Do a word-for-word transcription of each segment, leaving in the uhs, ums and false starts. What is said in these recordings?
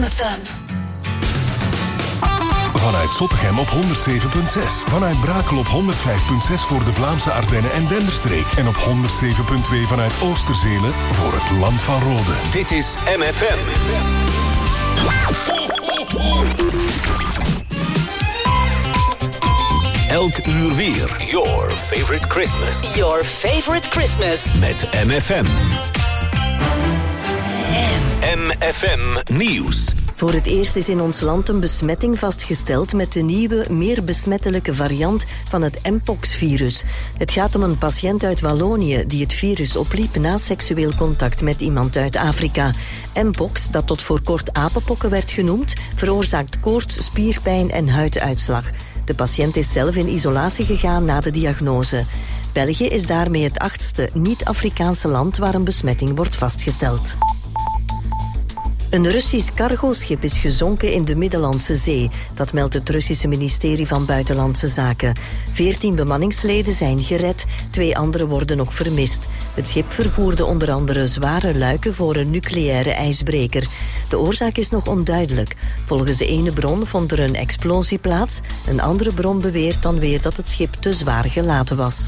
F M. Vanuit Zottegem op honderd zeven komma zes. Vanuit Brakel op honderd vijf komma zes voor de Vlaamse Ardennen en Denderstreek. En op honderd zeven komma twee vanuit Oosterzelen voor het Land van Rode. Dit is M F M. Elk uur weer. Your favorite Christmas. Your favorite Christmas. Met M F M. M F M Nieuws. Voor het eerst is in ons land een besmetting vastgesteld met de nieuwe, meer besmettelijke variant van het Mpox-virus. Het gaat om een patiënt uit Wallonië die het virus opliep na seksueel contact met iemand uit Afrika. Mpox, dat tot voor kort apenpokken werd genoemd, veroorzaakt koorts, spierpijn en huiduitslag. De patiënt is zelf in isolatie gegaan na de diagnose. België is daarmee het achtste niet-Afrikaanse land waar een besmetting wordt vastgesteld. Een Russisch cargoschip is gezonken in de Middellandse Zee. Dat meldt het Russische ministerie van Buitenlandse Zaken. Veertien bemanningsleden zijn gered, twee anderen worden nog vermist. Het schip vervoerde onder andere zware luiken voor een nucleaire ijsbreker. De oorzaak is nog onduidelijk. Volgens de ene bron vond er een explosie plaats. Een andere bron beweert dan weer dat het schip te zwaar gelaten was.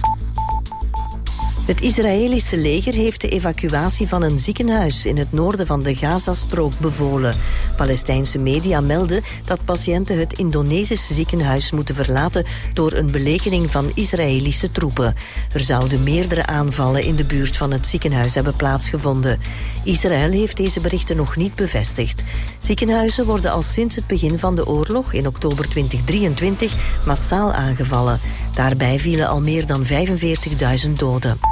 Het Israëlische leger heeft de evacuatie van een ziekenhuis in het noorden van de Gazastrook bevolen. Palestijnse media melden dat patiënten het Indonesische ziekenhuis moeten verlaten door een belegering van Israëlische troepen. Er zouden meerdere aanvallen in de buurt van het ziekenhuis hebben plaatsgevonden. Israël heeft deze berichten nog niet bevestigd. Ziekenhuizen worden al sinds het begin van de oorlog in oktober twintig drieëntwintig massaal aangevallen. Daarbij vielen al meer dan vijfenveertigduizend doden.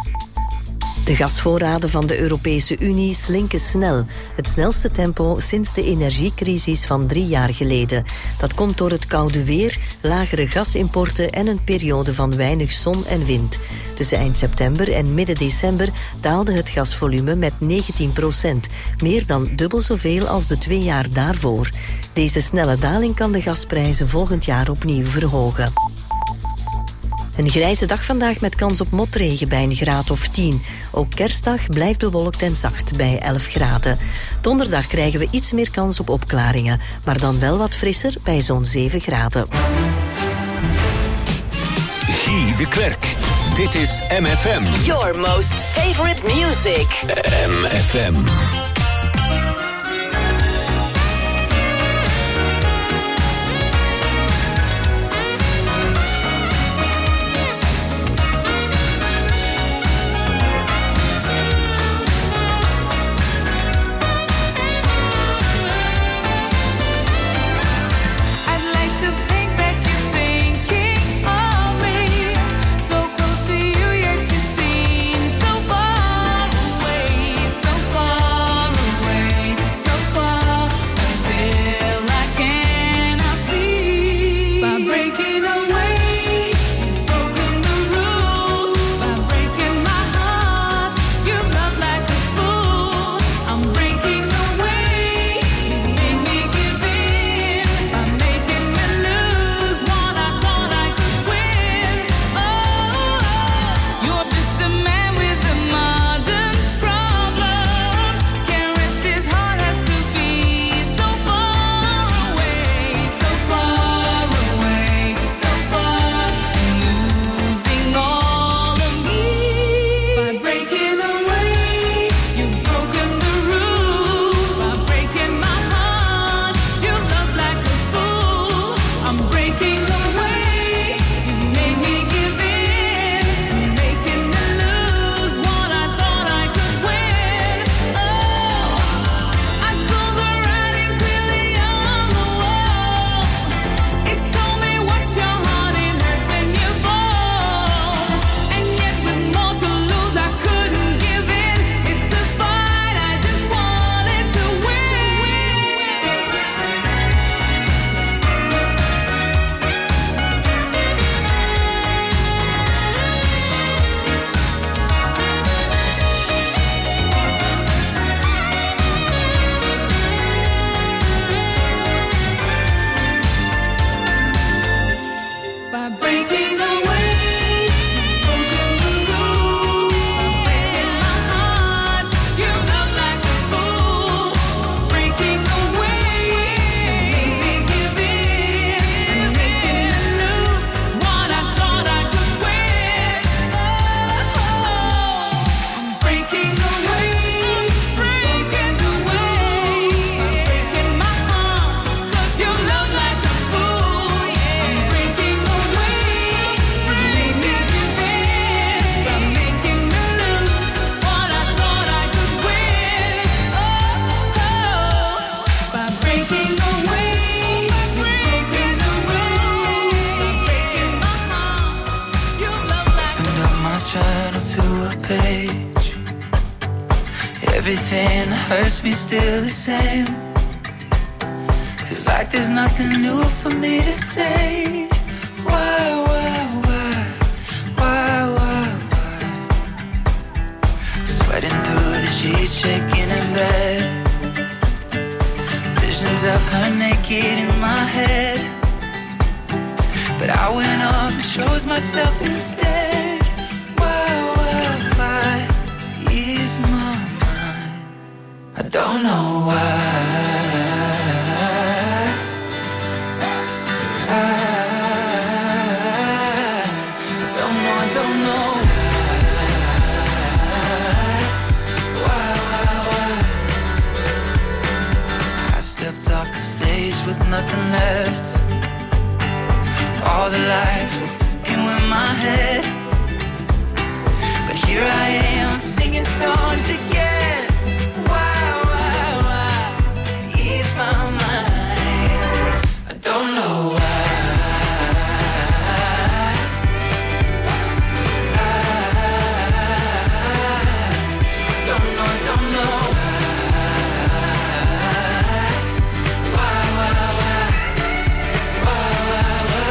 De gasvoorraden van de Europese Unie slinken snel. Het snelste tempo sinds de energiecrisis van drie jaar geleden. Dat komt door het koude weer, lagere gasimporten en een periode van weinig zon en wind. Tussen eind september en midden december daalde het gasvolume met negentien procent. Meer dan dubbel zoveel als de twee jaar daarvoor. Deze snelle daling kan de gasprijzen volgend jaar opnieuw verhogen. Een grijze dag vandaag met kans op motregen bij een graad of tien. Ook kerstdag blijft bewolkt en zacht bij elf graden. Donderdag krijgen we iets meer kans op opklaringen, maar dan wel wat frisser bij zo'n zeven graden. Guy de Klerk. Dit is M F M. Your most favorite music. M F M. Far everything hurts me still the same. Feels like there's nothing new for me to say. Why, why, why, why, why, why? Sweating through the sheets, shaking in bed. Visions of her naked in my head. But I went off and chose myself instead. Why, why, why ease my mind? I don't know why. I, I don't know, I don't know why, why, why, why. I stepped off the stage with nothing left. All the lights were fucking with my head. But here I am singing songs again. Why, why, why ease my mind? I don't know why. I, I don't know, I don't know why, why, why, why, why, why.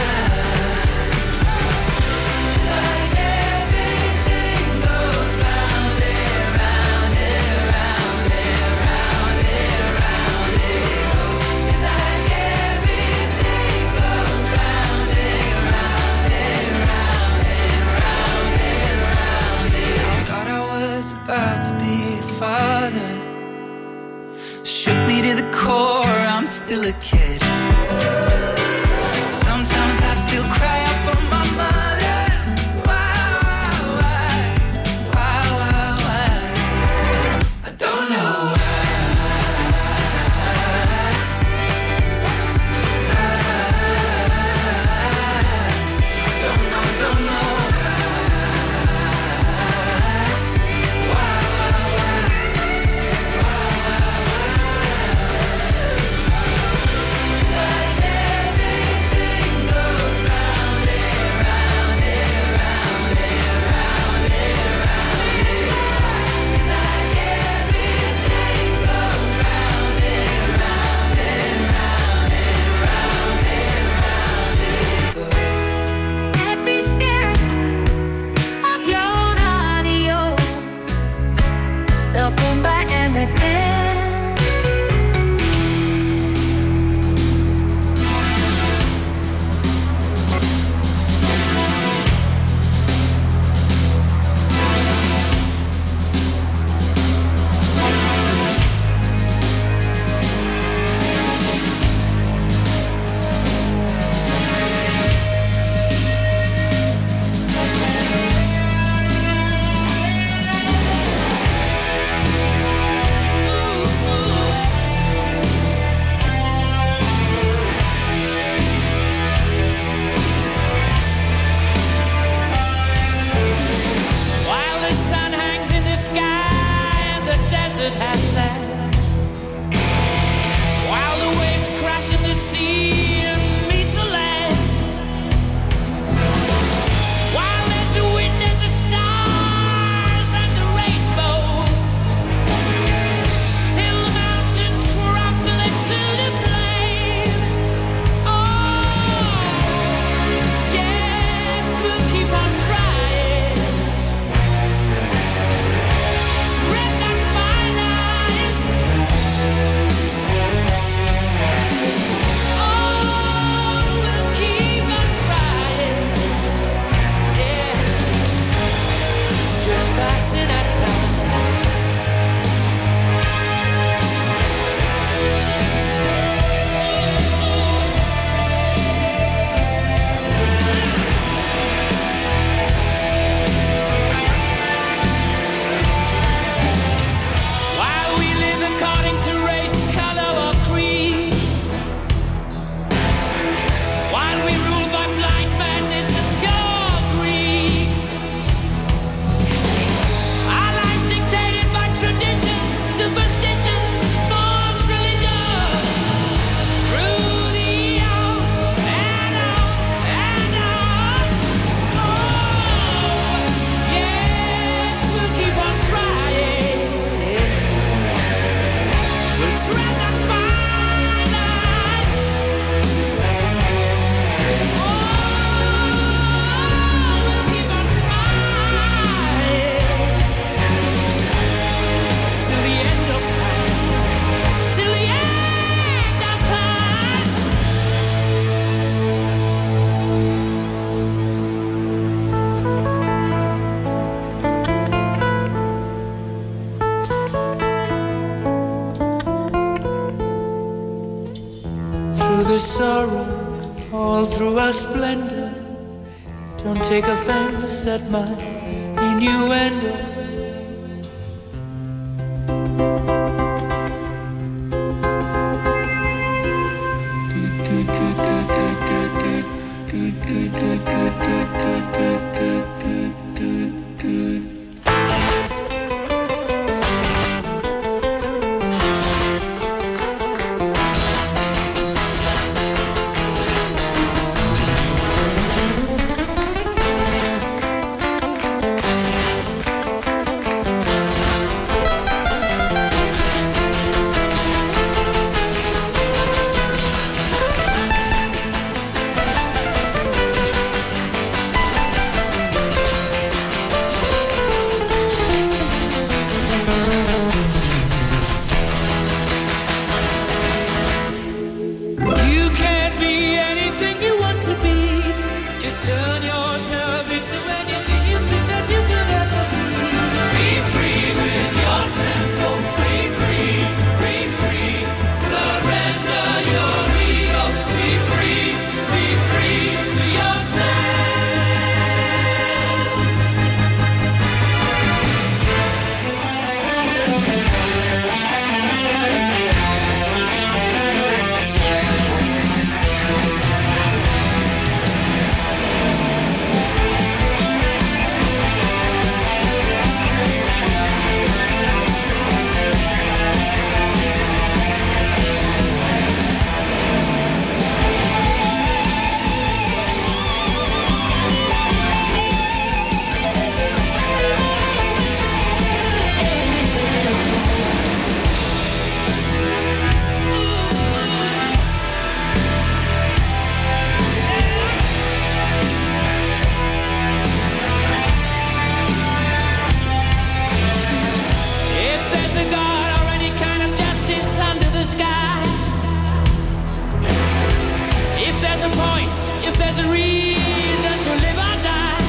Like everything goes round and round and round and round and round it goes. It's like everything goes round and round and round and round and round it. I thought I was about to be a father. Shook me to the core, I'm still a kid. Sometimes I still cry out for my mother. Why, why, why, why, why? I don't know why. I don't know, I don't know why, why, why, why, why, why. Like tread that fine line. Oh, we'll keep on trying till the end of time, till the end of time. Through the sorrow, all through our splendor, don't take offense at my innuendo. You can't be anything you want to be. Just turn yourself into anything you think that you could ever be. Be free with your tempo. Be free, be free. Surrender your ego. Be free, be free to yourself. If there's a God or any kind of justice under the sky, if there's a point, if there's a reason to live or die,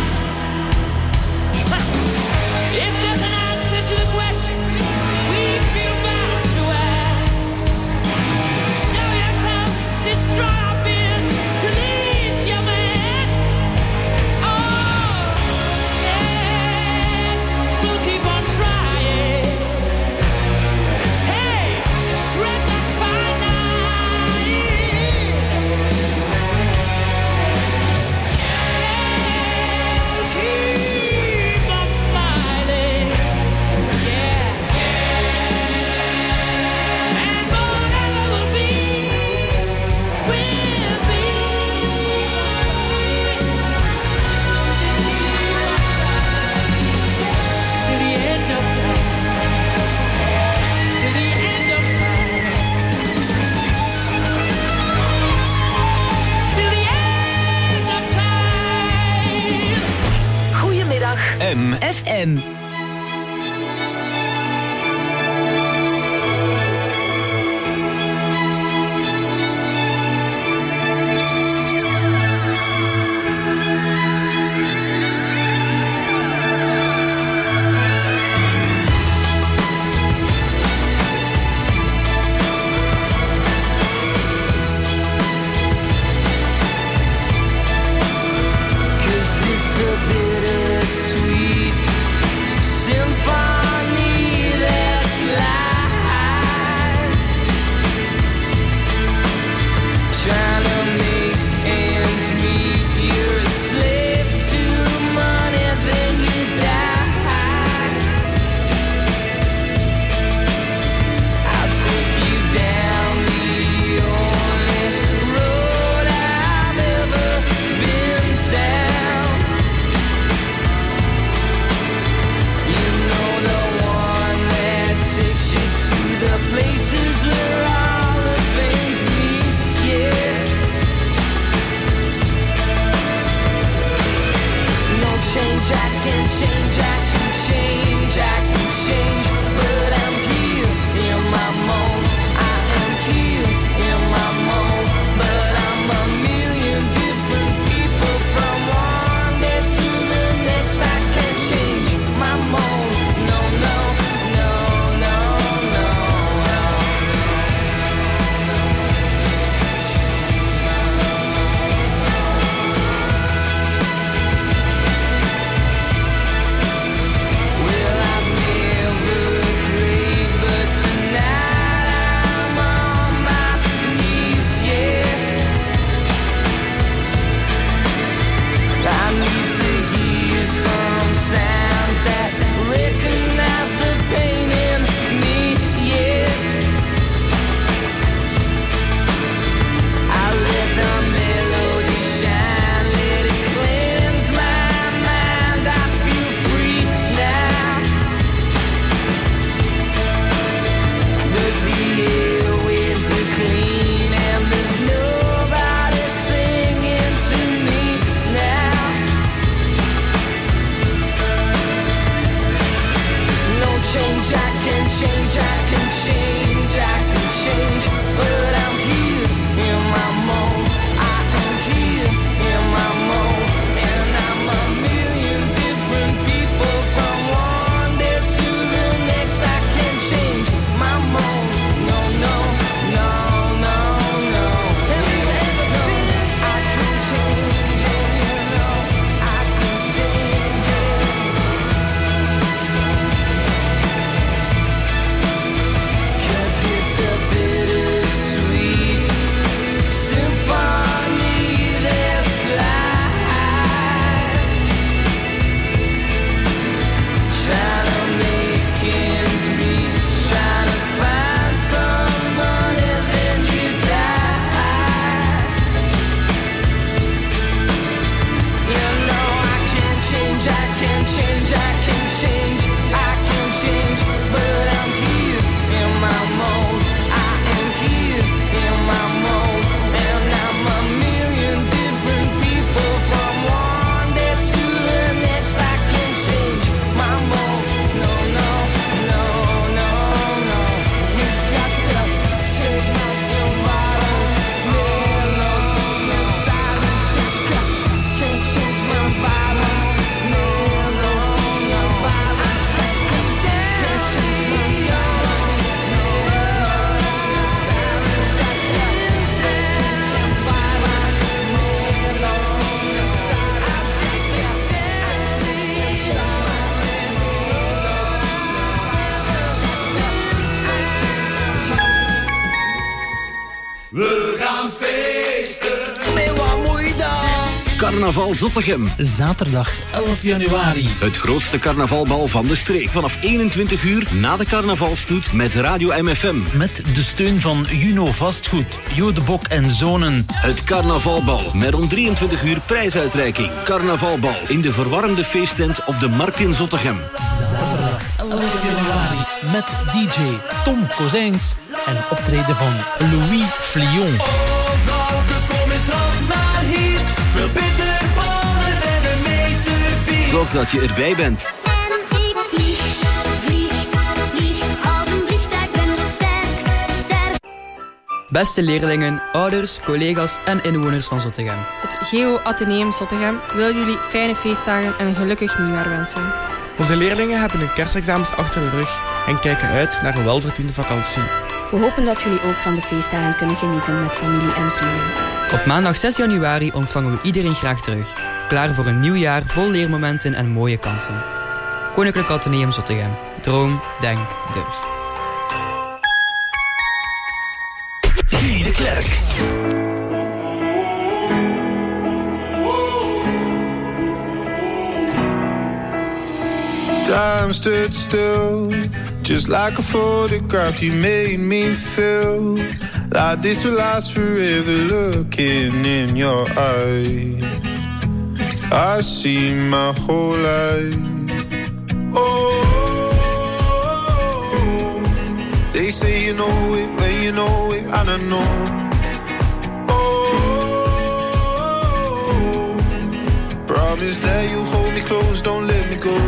if there's an answer to the questions we feel bound to ask, show yourself, destroy our fears, release your mask. Oh, yes, we'll keep on trying. Hey, tread that fine line. Yeah, we'll keep on smiling. Yeah, yeah. And whatever will be, will be. Till the end of time. Till the end of time. Till the end of time. Goedemiddag, M. F M. Cause it's a bittersweet We gaan feesten. Nee, wat moet je dan? Carnaval Zottegem. Zaterdag elf januari. Het grootste carnavalbal van de streek. Vanaf eenentwintig uur na de carnavalstoet met Radio M F M. Met de steun van Juno Vastgoed, Jo de Bok en Zonen. Het carnavalbal met om drieëntwintig uur prijsuitreiking. Carnavalbal in de verwarmde feesttent op de Markt in Zottegem. Zaterdag elf januari. Met D J Tom Kozijns en optreden van Louis Flion. Oh, vrouwke, kom eens af naar hier. Wil bitter ballen en een meter bier. Zorg dat je erbij bent. En ik vlieg, vlieg, vlieg. Als een vliegtuig ben zo sterk, sterk. Beste leerlingen, ouders, collega's en inwoners van Zottegem. Het Geo Atheneum Zottegem wil jullie fijne feestdagen en een gelukkig nieuwjaar wensen. Onze leerlingen hebben hun kerstexamens achter de rug en kijken uit naar een welverdiende vakantie. We hopen dat jullie ook van de feestdagen kunnen genieten met familie en vrienden. Op maandag zes januari ontvangen we iedereen graag terug. Klaar voor een nieuw jaar vol leermomenten en mooie kansen. Koninklijk Atheneum Zottegem. Droom, denk, durf. Guy de Klerk. Time stood still, just like a photograph. You made me feel like this will last forever. Looking in your eyes, I see my whole life. Oh, they say you know it when you know it, and I know. Oh, promise that you hold me close, don't let me go.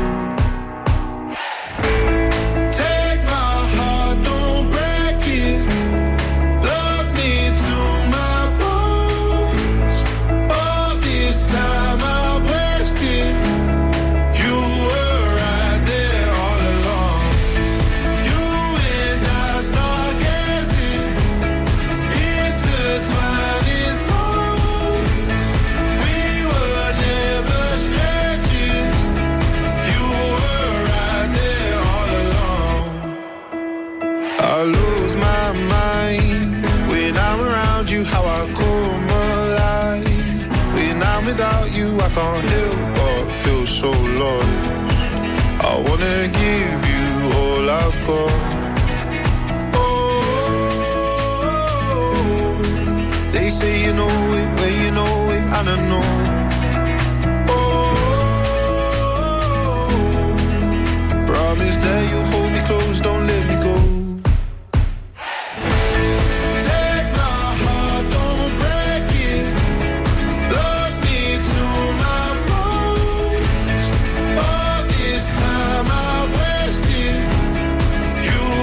Without you, I can't help but feel so lost. I wanna give you all I've got. Oh, they say you know it when you know it, and I know. Oh, promise that you'll hold me close, don't let me go. You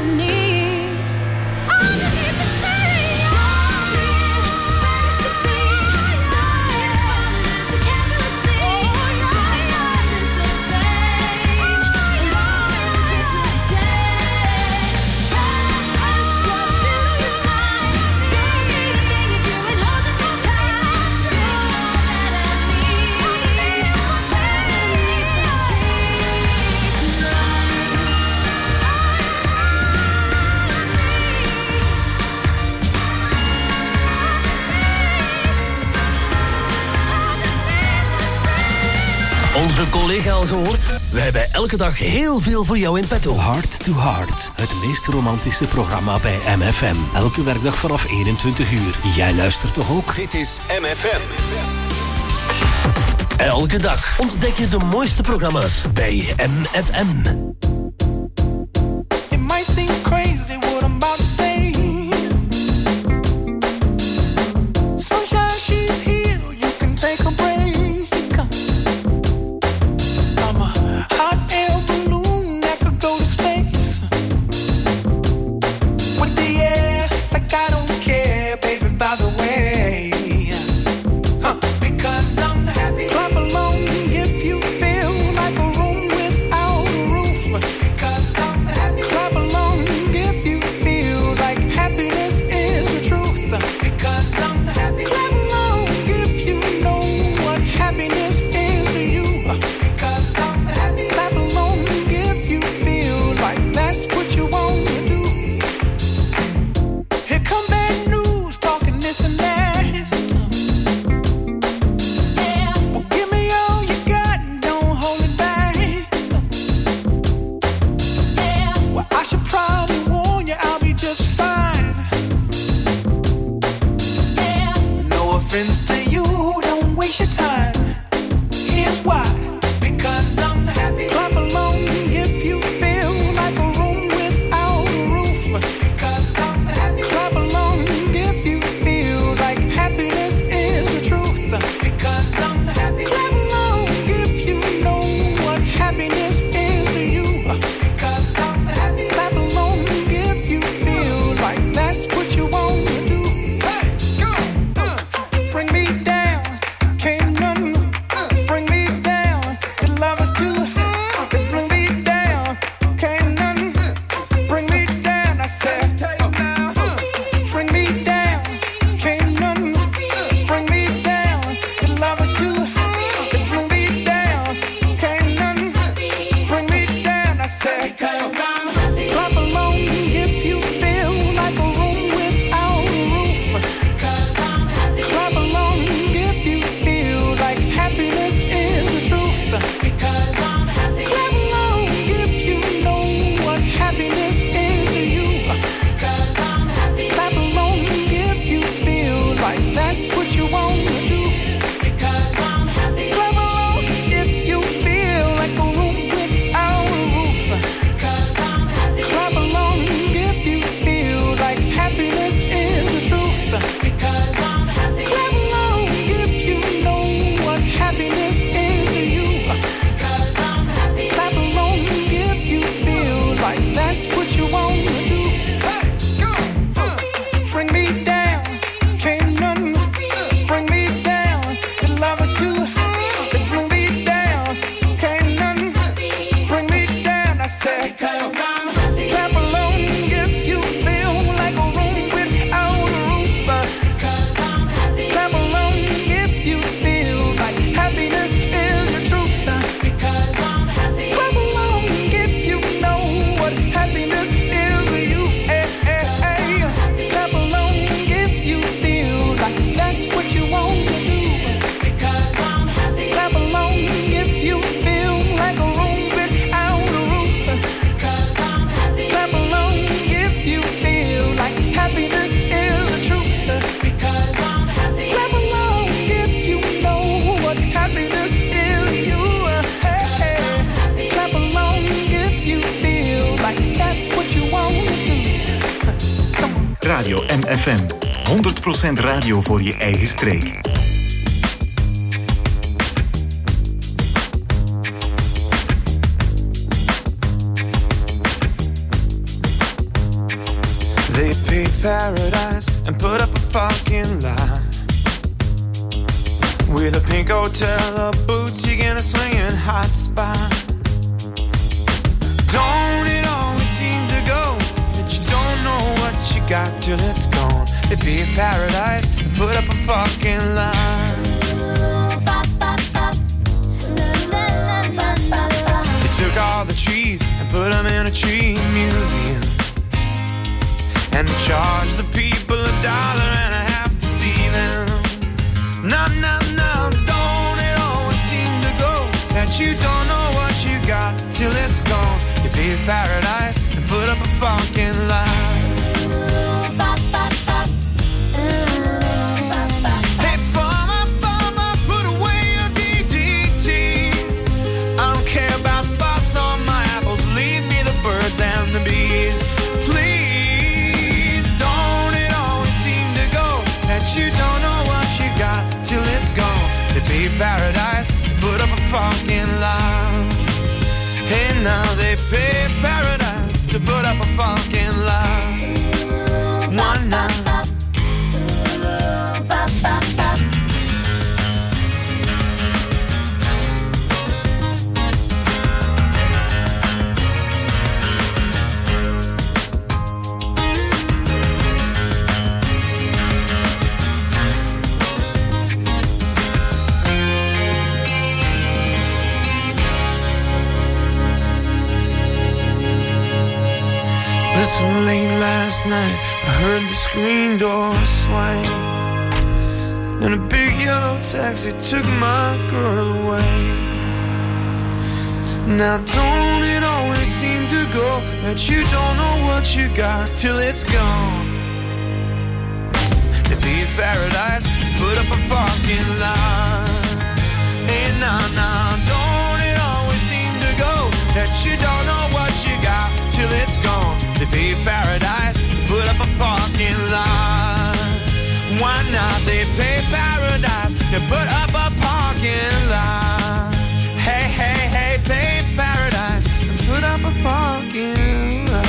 need. Underneath the tree, all where it should be. Starlight falling as the candles sing. Just wasn't the same. Alone Christmas Day. Ask us what beauty you find. Dating if you ain't holding me tight. You're all that I need. Underneath the tree Onze collega al gehoord? We hebben elke dag heel veel voor jou in petto. Heart to Heart, het meest romantische programma bij M F M. Elke werkdag vanaf eenentwintig uur. Jij luistert toch ook? Dit is M F M. Elke dag ontdek je de mooiste programma's bij M F M. It might seem crazy what I'm about to say. Sunshine, she's here, you can take a break. I'm a hot air balloon that could go to space. With the air, like I don't care, baby, by the way. Huh. Because I'm happy. Clap along if you feel like a room without a roof. Because I'm happy. Clap along if you feel like happiness is the truth. Because I'm happy. Clap along if you know what happiness is to you. Because I'm happy. Clap along if you feel like that's what you want to do. Here come bad news, talking this and that. Well, give me all you got and don't hold it back. Well, I should probably warn you, I'll be just fine. No offense to you, don't waste your time. Here's why. Because I'm happy. Clap along if you feel like a room without a roof. Because I'm happy. Clap along if you feel like happiness is the truth. Because I'm happy. Clap along if you know what happiness is to you. Because I'm happy. Clap along if you feel like that's what you want to do. Hey, go! Uh, bring me down, can't none bring me down. The love is too high. Bring me down, can't none bring me down. I said, uh, bring me down, can't none bring me down. The love is too high. Bring me down, can't none bring me down. I said, because I'm happy. Clap along if you feel like a room without a roof. Because I'm happy. Clap along if you feel like happiness is the truth. Because I'm happy. Clap along if you know what happiness is to you. Because I'm happy. Clap along if you feel like that's what you want to do. Because I'm happy. Clap along if you feel like a room without a roof. Because I'm happy. Clap along if you feel like happiness is the truth. Because I'm happy. Clap along if you know what happiness is to you. Because I'm happy. Clap along if you feel like that's what you want to do. Hey, go! Uh, bring me down, can't none bring me down. The love is too high. Bring me down, can't none bring me down. I said, because I'm happy. Clap along if you feel like a room without a roof. Because I'm happy. Clap along if you feel like happiness is the truth. Because I'm happy. Clap along if you know what happiness is to you. Eh, eh, eh. Clap along if you feel like that's what you want to do. Because I'm happy. Clap along if you feel like a room without a roof. Because I'm happy. Clap along if you feel like happiness is the truth. Because I'm happy. Clap along if you know what happiness is to you. Hey, hey. Clap along if you feel like that's what you want to do. Radio M F M. honderd procent radio voor je eigen streek. paradise and put up a parking lot with a pink hotel, a boutique, and a swinging hot spot. Don't it always seem to go that you don't know what you got till it's gone? They pay paradise and put up a parking lot. They took all the trees and put them in a tree museum, and they charged the people a dollar and a half to see them. No, no, no, don't it always seem to go that you don't know what you got till it's gone? You pay paradise and put up a parking lot. Hey, farmer, farmer, put away your D D T. I don't care about spots on my apples, leave me the birds and the bees. Please, don't it always seem to go that you don't know what you got till it's gone? They pay paradise to put up a parking lot. Hey, now they pay paradise to put up a parking lot. One night. Listen, late last night I heard the screen door swing, and a big yellow taxi took my girl away. Now don't it always seem to go that you don't know what you got till it's gone? They pay paradise, put up a parking lot. Hey, nah, nah, don't it always seem to go that you don't know what you got till it's gone? They pay paradise, put up a parking lot. Why not? They pay paradise, they put up a parking lot. Hey, hey, hey, pay paradise, and put up a parking lot.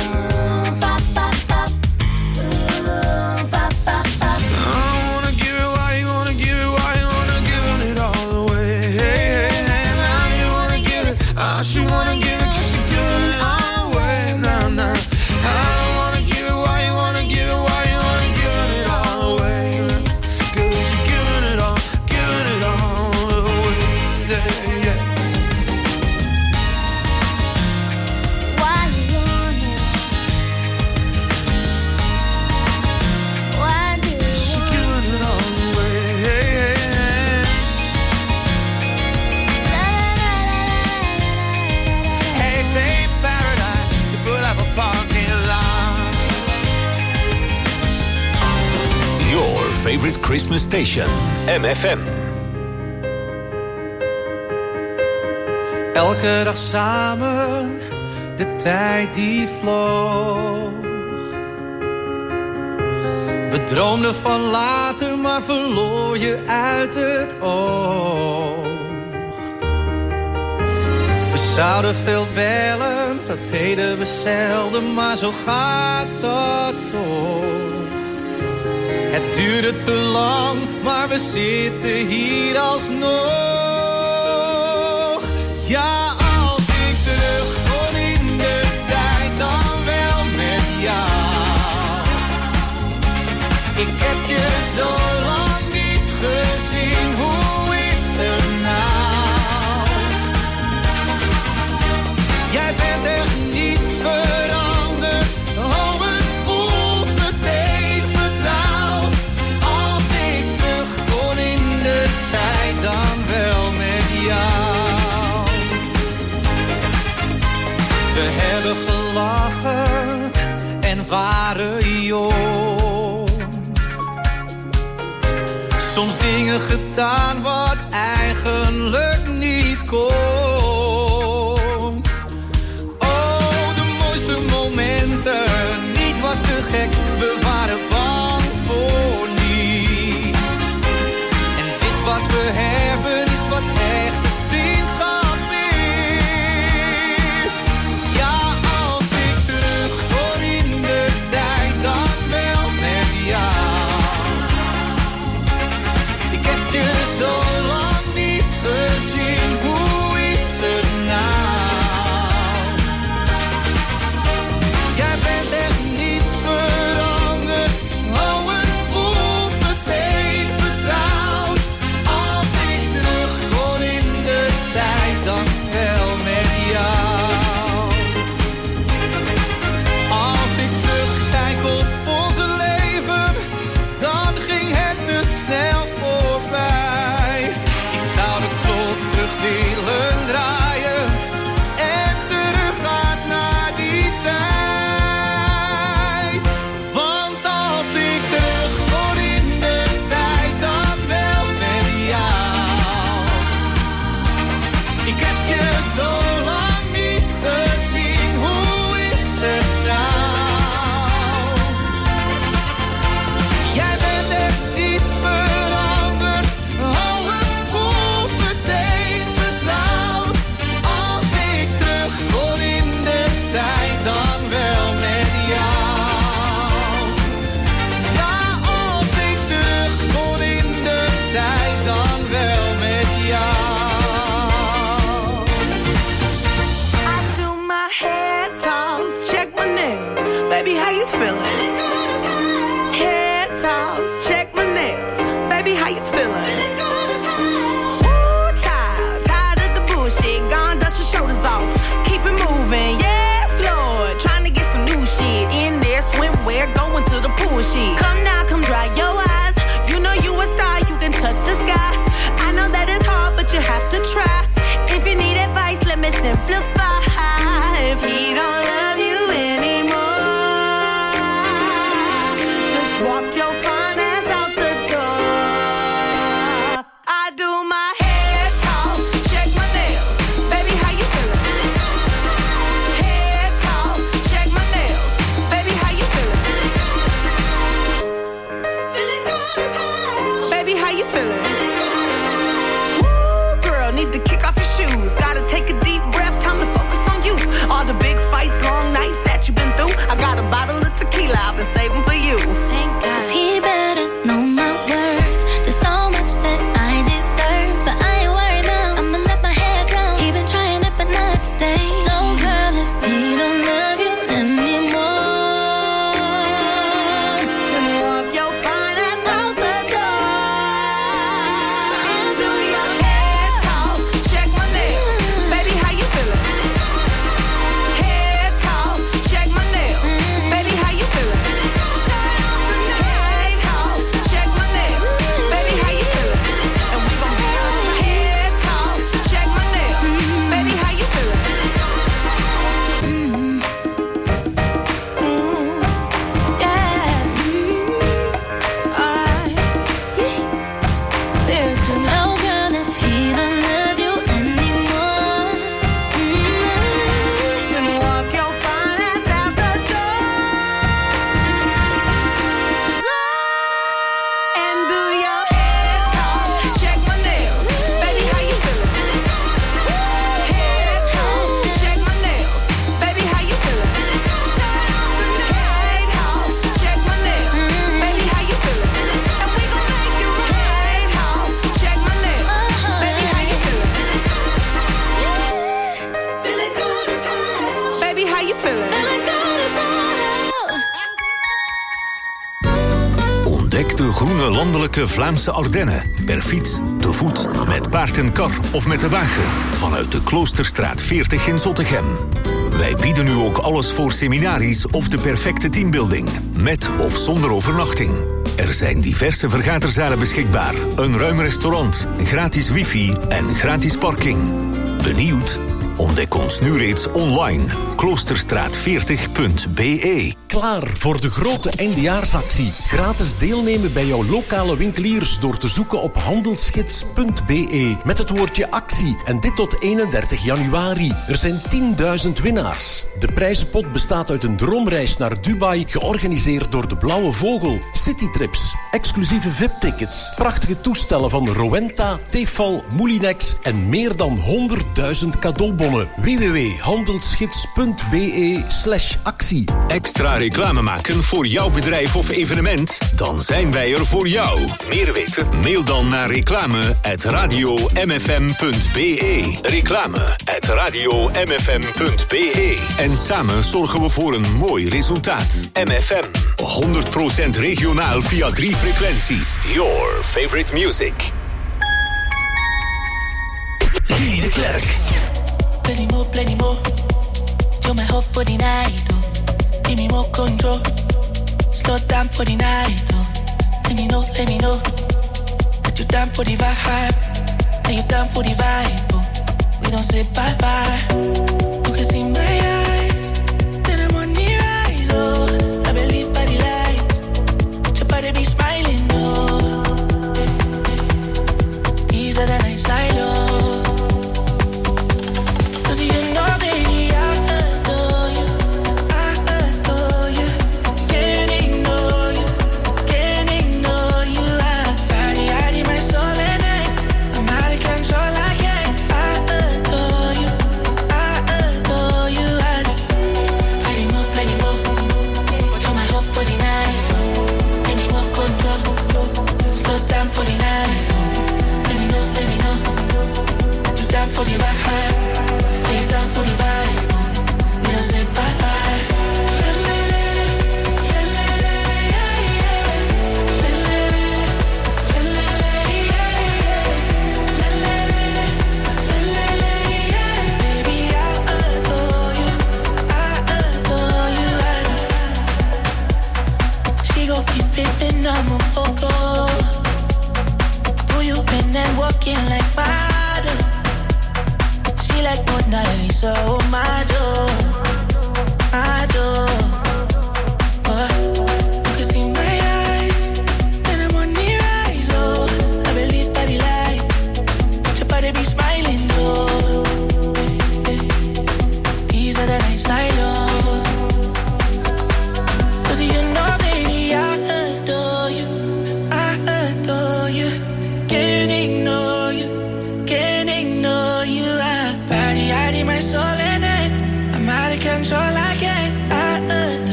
I wanna give it, why you wanna give it, why you wanna give it all away. Hey, hey, hey, now you wanna give it, I should wanna give it, cause you're giving it all away. Nah, nah. I don't wanna give it, why you wanna give it, why you wanna give it all away. Cause you're giving it all, giving it all away. Yeah, yeah. Why you want it? Why do you She gives it all away. Hey, hey, hey. Hey, pay paradise to put up a parking lot. Your favorite Christmas station, M F M. Elke dag samen, de tijd die vloog. We droomden van later, maar verloor je uit het oog. We zouden veel bellen, dat deden we zelden, maar zo gaat dat toch. Het duurde te lang, maar we zitten hier alsnog. Ja, als ik terug kon in de tijd, dan wel met jou. Ik heb je zo lang niet gezien, hoe is het nou? Jij bent echt niets veranderd, oh het voelt meteen vertrouwd. Als ik terug kon in de tijd, dan wel met jou. We hebben gelachen en waren jong. Soms dingen gedaan wat eigenlijk niet kon. Oh, de mooiste momenten, niets was te gek, we waren bang voor niets. En dit wat we hebben is wat echte vriendschap is. Ja, als ik terug kon in de tijd, dan wel met Baby, how you feeling? Head toss, check my nails. Baby, how you feeling? Ooh, child, tired of the bullshit. Gone, dust your shoulders off. Keep it moving, yes, Lord. Trying to get some new shit in there. Swimwear, going to the pool shit. Come now, come dry your eyes. You know you a star, you can touch the sky. I know that it's hard, but you have to try. If you need advice, let me simplify. If he don't love you anymore, just walk your fine ass out the door. I do my head talk, check my nails. Baby, how you feeling? Head talk, check my nails. Baby, how you feeling? Feeling good as hell. Baby, how you feeling? Woo, girl, need to kick off your shoes. Gotta take a deep breath, time to focus on you. All the big fights, long nights that you've been through. I got a bottle of tequila I've been saving for you. Thank God. 'Cause he better know my worth. There's so much that I deserve, but I ain't worried now. I'ma let my head down. He been trying it, but not today. So girl, if he don't love you anymore, then walk your fine ass out the door. And do your head talk, check my nails. Baby, how you feeling? Head talk, check my nails. Baby, how you feeling? Head talk, check my nails. Baby, how you feeling? And we gon' be on head talk, check my nails. Baby, how you feeling? Mm-hmm. Mm-hmm. Yeah. Mm-hmm. Alright. This is so girl, if he don't love you anymore, mm-hmm. then walk your fine ass out the door. And do your head talk, check my nails. Baby, how you feeling? Head talk, check my nails. Baby, how you feeling? Head talk, check my nails. Baby, how you feeling? And we gon' make it right. Head talk, check my nails. Baby, how you feeling? Feeling good as hell. Baby, how you feeling? Feeling good as hell. Ontdek de groene landelijke Vlaamse Ardennen. Per fiets, te voet, met paard en kar of met de wagen. Vanuit de Kloosterstraat veertig in Zottegem. Wij bieden nu ook alles voor seminaries of de perfecte teambuilding. Met of zonder overnachting. Er zijn diverse vergaderzalen beschikbaar. Een ruim restaurant, gratis wifi en gratis parking. Benieuwd? Ontdek ons nu reeds online. kloosterstraat veertig punt b e. Klaar voor de grote eindejaarsactie. Gratis deelnemen bij jouw lokale winkeliers door te zoeken op handelsgids punt b e met het woordje actie. En dit tot eenendertig januari. Er zijn tienduizend winnaars. De prijzenpot bestaat uit een droomreis naar Dubai, georganiseerd door de Blauwe Vogel. Citytrips, exclusieve V I P-tickets, prachtige toestellen van Rowenta, Tefal, Moulinex en meer dan honderdduizend cadeaubonnen. w w w punt handelsgids punt b e slash actie. Extra reclame maken voor jouw bedrijf of evenement? Dan zijn wij er voor jou. Meer weten? Mail dan naar reclame at radio m f m punt b e. Reclame at radio m f m punt b e. En samen zorgen we voor een mooi resultaat. M F M, honderd procent regionaal via drie frequenties. Your favorite music. Guy de Klerk. Plenty more, plenty more. You're my hope for the night, oh. Give me more control. Slow down for the night, oh. Let me know, let me know that you're down for the vibe. That you're down for the vibe, oh. We don't say bye-bye. You can see my eyes, then I'm on the rise, oh. I believe by the light, your body be smiling, oh. Easier than I slide, oh.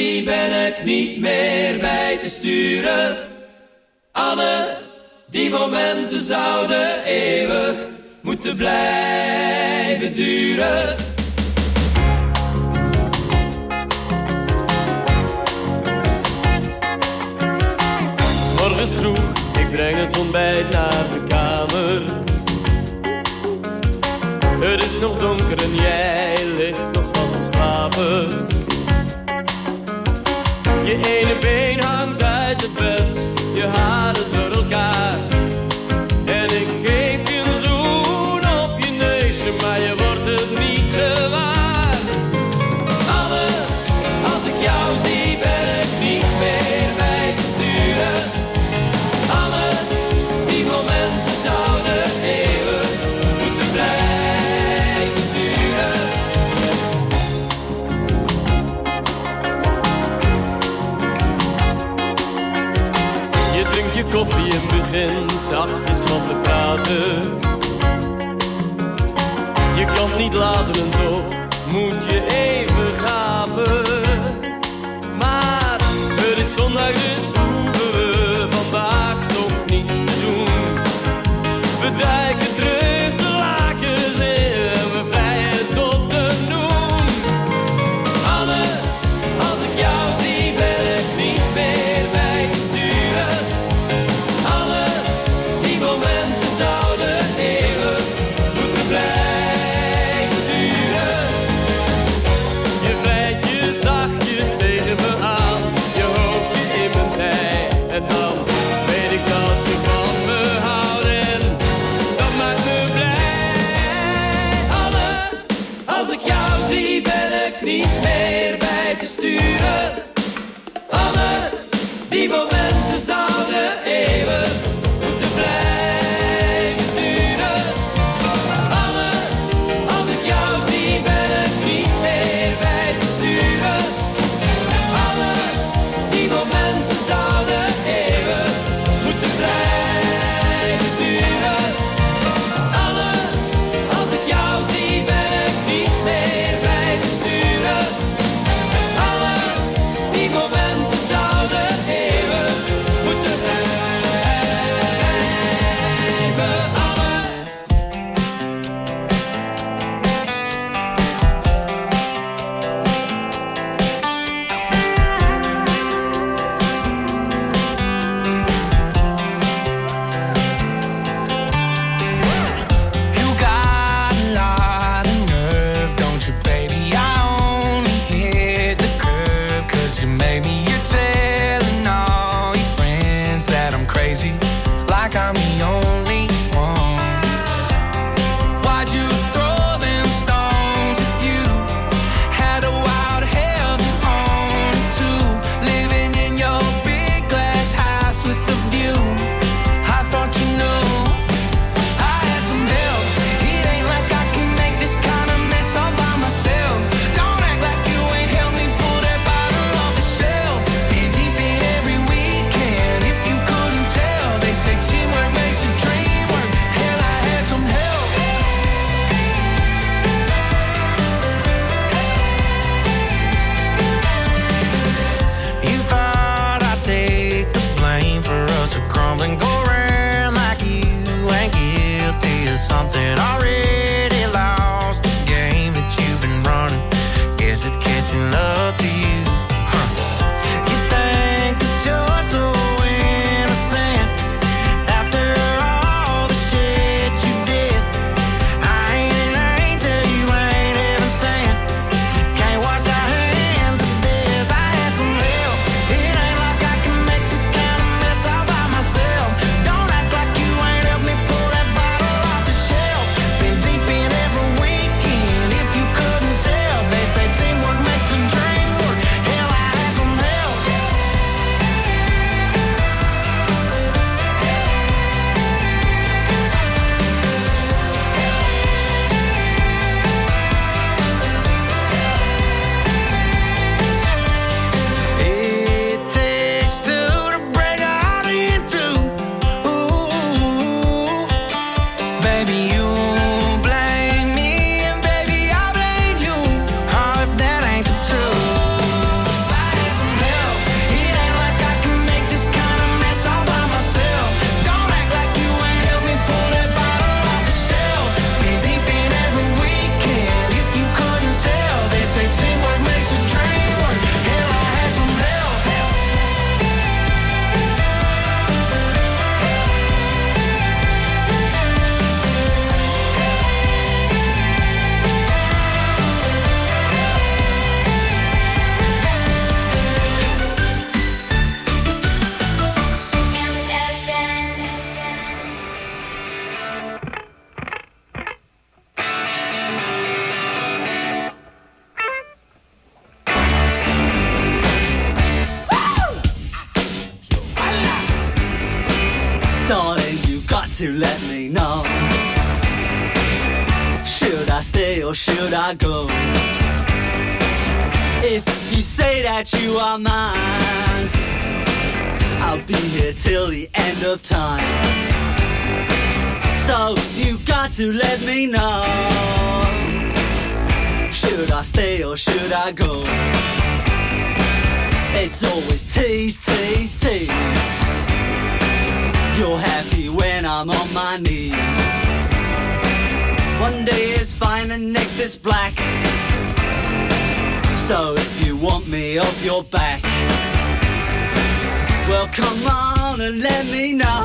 zie ben ik niet meer bij te sturen. Anne, die momenten zouden eeuwig moeten blijven duren. 'S morgens vroeg, ik breng het ontbijt naar de kamer. Het is nog donker en jij ligt nog wat te slapen. Je ene been hangt uit het bed, je haren door elkaar. En ik geef je een zoen op je neusje, maar je wordt het niet gewaar. Anne, als ik jou zie ben ik niet meer bij te sturen. Anne, die momenten zouden eeuwig moeten blijven duren. Je drinkt je koffie en begint zachtjes wat te praten. Je kan het niet laten en toch moet je even gapen. Maar het is zondag dus hoeven we vandaag nog niets te doen. We duiken terug de lakens in en we vrijen tot de noen. Anne, als ik jou zie ben ik niet meer bij te sturen. Anne, die momenten zouden eeuwig moeten blijven duren. Je vrijt je zachtjes tegen me aan, je hoofd je in mijn zij. En dan weet ik dat je van me houdt en dat maakt me blij. Anne, als ik jou zie ben ik niet meer bij te sturen. Anne, die momenten zouden eeuwig moeten blijven duren. Anne, als ik jou zie ben ik niet meer bij te sturen. Anne, die momenten zouden eeuwig moeten blijven duren. Anne, als ik jou zie ben ik niet meer bij te sturen. Anne, die momenten zouden eeuwig moeten blijven. Anne. You got a lot of nerve, don't you, baby? I only hit the curb 'cause you made me. You're telling all your friends that I'm crazy, like I'm the only one. Why'd you throw them stones if you had a wild heaven on too? Living in your big glass house with the view. I thought you knew I had some help. It ain't like I can make this kind of mess all by myself. Don't act like you ain't helped me pull that bottle off the shelf. Been deep in every weekend, if you couldn't tell. They say teamwork makes a dream work. Hell, I had some help. You thought I'd take the blame for us to crumble and go around like you ain't guilty of something. Already lost the game that you've been running. Guess it's catching up to you. Huh. You think that you're so innocent after all the shit you did. I ain't an angel, you ain't even sent. Can't wash our hands of this. I had some help. It ain't like I can make this kind of mess all by myself. Don't act like you ain't helped me pull that bottle off the shelf. Been deep or should I go? If you say that you are mine, I'll be here till the end of time. So you got to let me know, should I stay or should I go? It's always tease, tease, tease. You're happy when I'm on my knees. One day is fine and next is black. So if you want me off your back, well come on and let me know,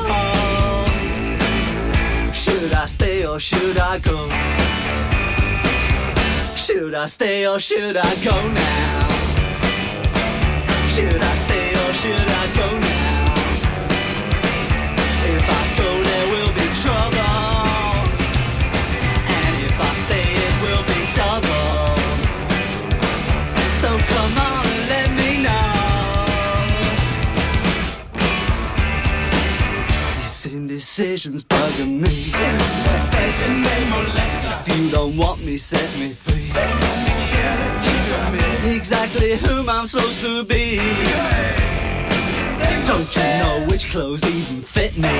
should I stay or should I go? Should I stay or should I go now? Should I stay or should I go now? If I go there will be trouble, and if I stay it will be double. So come on and let me know. This indecision's bugging me. Indecision, they molest us. If you don't want me, set me free. Exactly whom I'm supposed to be. Don't you know which clothes even fit me?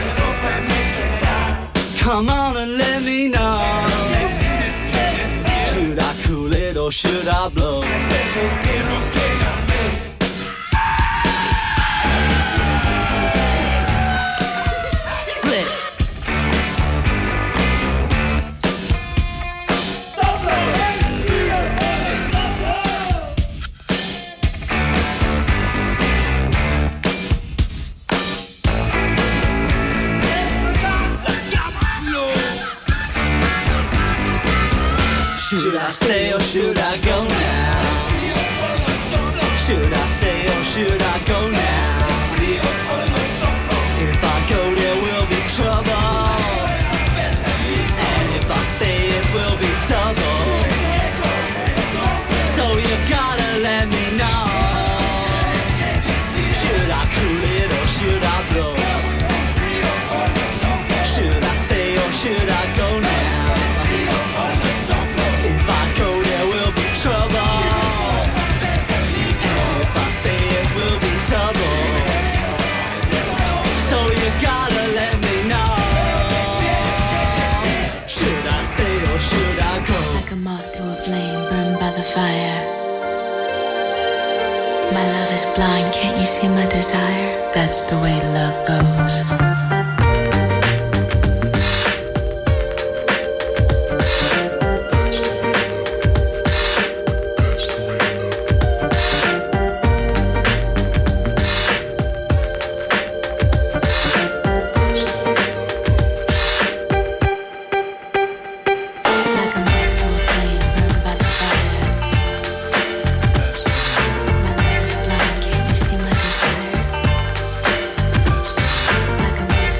Come on and let me know, should I cool it or should I blow? Should I stay or should I go now? Should I stay or should I go now? If I go there will be trouble, and if I stay it will be double. So you gotta let me know, should I cool it or should I blow? Should I stay or should I go now? Like a moth to a flame, burned by the fire. My love is blind, can't you see my desire? That's the way love goes. Like a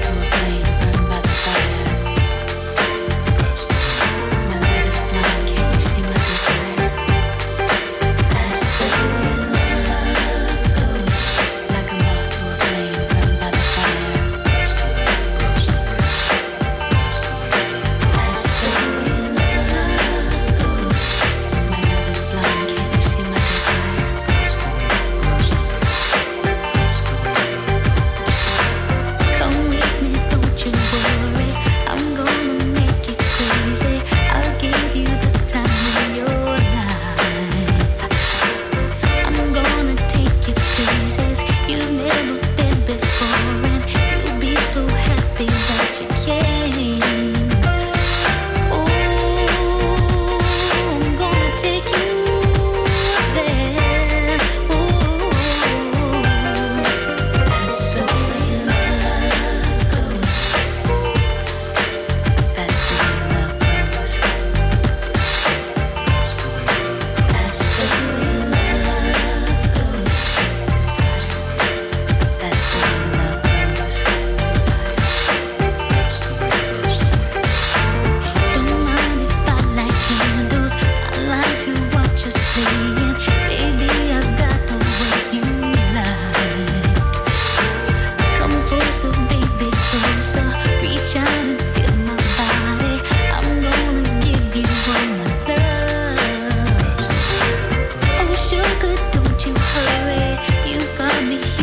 me.